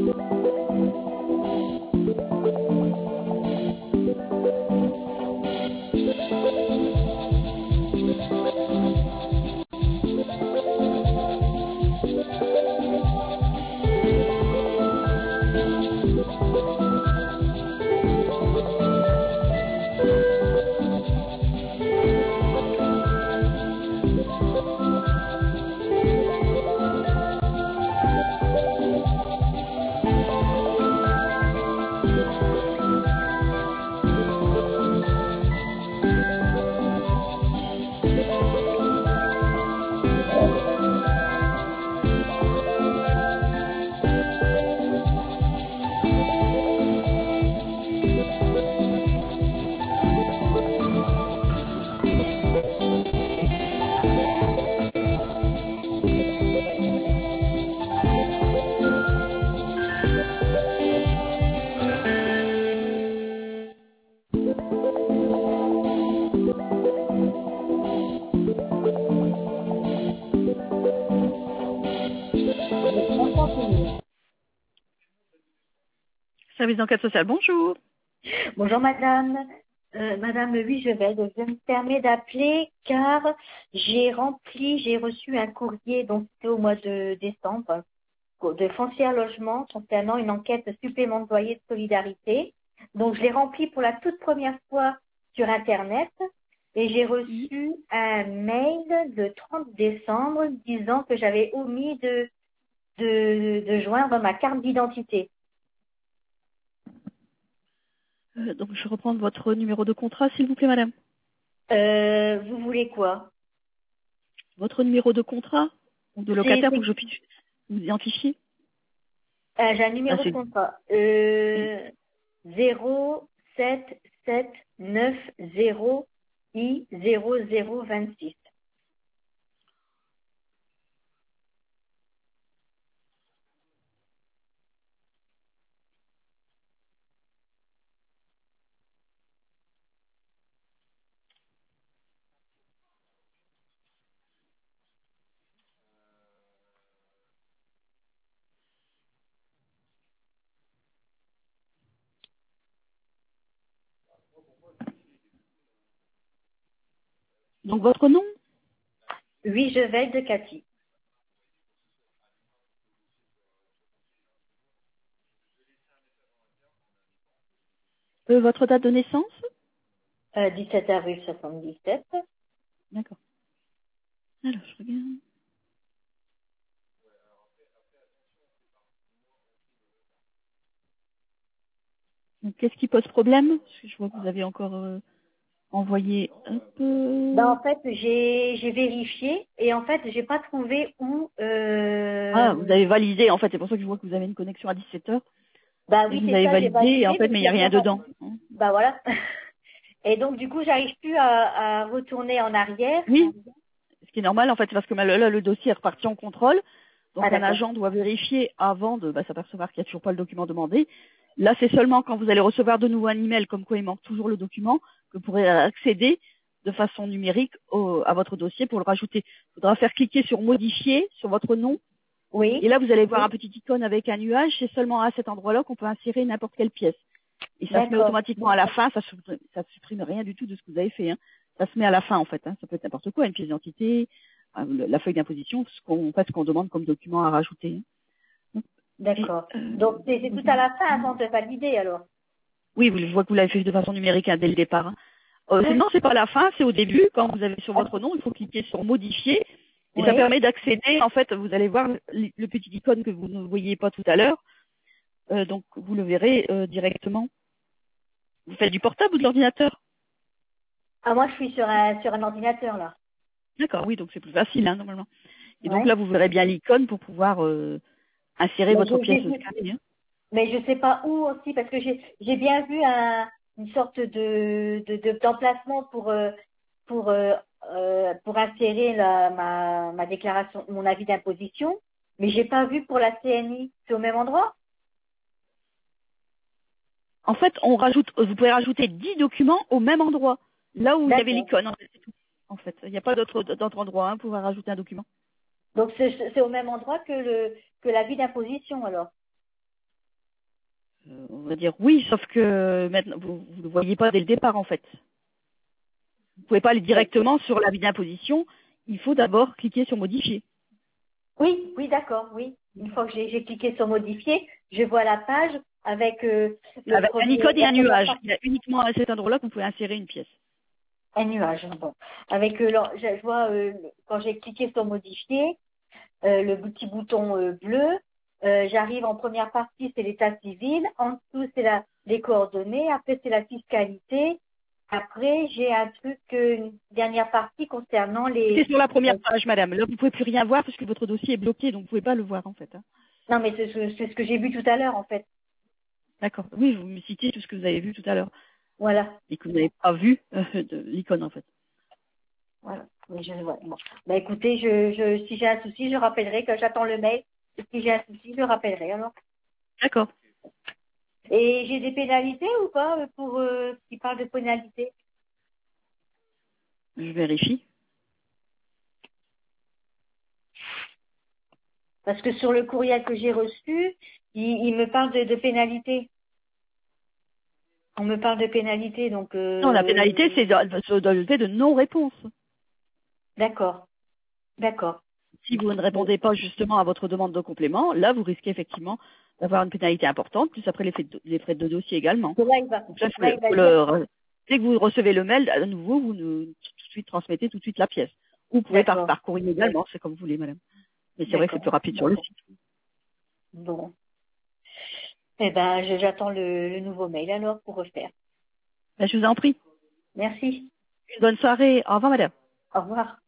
Service d'enquête sociale, bonjour. Bonjour madame. Madame, oui, je me permets d'appeler car j'ai reçu un courrier, donc c'était au mois de décembre, de Foncière Logement concernant une enquête supplément de loyer de solidarité. Donc je l'ai rempli pour la toute première fois sur Internet et j'ai reçu un mail le 30 décembre disant que j'avais omis de joindre ma carte d'identité. Donc, je reprends votre numéro de contrat, s'il vous plaît, madame. Vous voulez quoi? Votre numéro de contrat ou de locataire pour que je puisse vous identifier. J'ai un numéro de contrat. 07790I0026. Donc, votre nom? Oui, je vais de Cathy. Votre date de naissance? 17 avril 77. D'accord. Alors, je regarde. Donc, qu'est-ce qui pose problème? Parce que je vois que vous avez encore envoyé un peu. Ben, en fait, j'ai vérifié et en fait, j'ai pas trouvé où. Ah, vous avez validé. En fait, c'est pour ça que je vois que vous avez une connexion à 17h. Bah Et oui, vous c'est avez ça, j'ai validé, en validé, fait, mais mais il n'y a c'est rien bien. dedans. Bah voilà. Et donc, du coup, j'arrive plus à retourner en arrière. Oui, ce qui est normal, en fait, c'est parce que là, le dossier est reparti en contrôle. Ah Donc, un d'accord. agent doit vérifier avant de s'apercevoir qu'il n'y a toujours pas le document demandé. Là, c'est seulement quand vous allez recevoir de nouveau un email comme quoi il manque toujours le document que vous pourrez accéder de façon numérique à votre dossier pour le rajouter. Il faudra faire cliquer sur modifier sur votre nom. Oui. Et là, vous allez voir un petit icône avec un nuage. C'est seulement à cet endroit-là qu'on peut insérer n'importe quelle pièce. Et ça se met D'accord. automatiquement à la fin. Ça supprime rien du tout de ce que vous avez fait. Hein. Ça se met à la fin, en fait. Hein. Ça peut être n'importe quoi, une pièce d'identité, la feuille d'imposition, ce qu'on demande comme document à rajouter. D'accord. Donc, c'est tout à la fin avant de valider alors. Oui, je vois que vous l'avez fait de façon numérique hein, dès le départ. Hein. Non, c'est pas la fin, c'est au début. Quand vous avez sur votre nom, il faut cliquer sur modifier. Et ça Oui. permet d'accéder. En fait, vous allez voir le petit icône que vous ne voyiez pas tout à l'heure. Donc, vous le verrez directement. Vous faites du portable ou de l'ordinateur? Ah, moi, je suis sur un ordinateur là. D'accord, oui, donc c'est plus facile, hein, normalement. Et donc Ouais. là, vous verrez bien l'icône pour pouvoir insérer Mais votre pièce scannée. Hein. mais je sais pas où aussi parce que j'ai bien vu une sorte d'emplacement pour insérer ma déclaration, mon avis d'imposition, mais j'ai pas vu pour la CNI. C'est au même endroit? En fait, vous pouvez rajouter 10 documents au même endroit, là où il y avait D'accord. l'icône. En fait, c'est tout. En fait, il n'y a pas d'autre endroit hein, pour rajouter un document. Donc c'est au même endroit que l'avis d'imposition alors. On va dire oui, sauf que maintenant, vous ne le voyez pas dès le départ, en fait. Vous pouvez pas aller directement sur l'avis d'imposition. Il faut d'abord cliquer sur modifier. Oui, oui, d'accord, oui. Une fois que j'ai cliqué sur modifier, je vois la page avec le Avec un premier, icône et la un première nuage. partie, Il y a uniquement à cet endroit-là que vous pouvez insérer une pièce. un nuage. Bon. Avec, je vois, quand j'ai cliqué sur modifier, le petit bouton bleu, j'arrive en première partie, c'est l'état civil. En dessous, c'est les coordonnées. Après, c'est la fiscalité. Après, j'ai un truc, une dernière partie concernant Cliquez les... sur la première page, madame. Là, vous pouvez plus rien voir parce que votre dossier est bloqué, donc vous pouvez pas le voir, en fait. Hein. Non, mais c'est ce que j'ai vu tout à l'heure, en fait. D'accord. Oui, vous me citez tout ce que vous avez vu tout à l'heure Voilà. et que vous n'avez pas vu de l'icône, en fait. Voilà. Mais voilà. Bon. Bah, écoutez, si j'ai un souci, je rappellerai que j'attends le mail. Et si j'ai un souci, je rappellerai, alors. D'accord. Et j'ai des pénalités ou pas pour qui parle de pénalités? Je vérifie. Parce que sur le courriel que j'ai reçu, il me parle de pénalités. On me parle de pénalités, donc Non, la pénalité, c'est le fait de non-réponse. d'accord, d'accord. Si vous ne Bon. répondez pas justement à votre demande de complément, là, vous risquez effectivement d'avoir une pénalité importante, plus après les frais de dossier également. Là, il va, Donc là, là, il va dire, dès que vous recevez le mail, à nouveau, vous tout de suite transmettez tout de suite la pièce. Ou vous pouvez d'accord, par courrier également, c'est comme vous voulez, madame. Mais c'est vrai que c'est plus d'accord, rapide sur le d'accord. site. Bon. Eh ben, j'attends le nouveau mail alors pour refaire. Ben, je vous en prie. Merci. Une bonne soirée. Au revoir, madame. Au revoir.